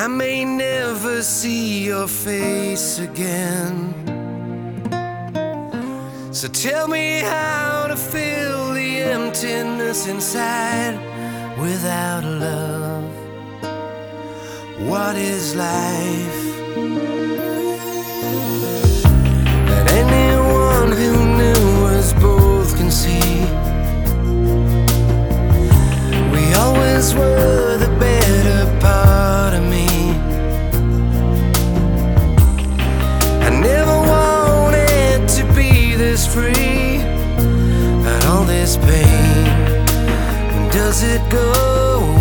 may never see your face again. So tell me how to fill the emptiness inside without love. What is life? And anyone who knew us both can see we always were the better part of me. I never wanted to be this free, but all this pain, when does it go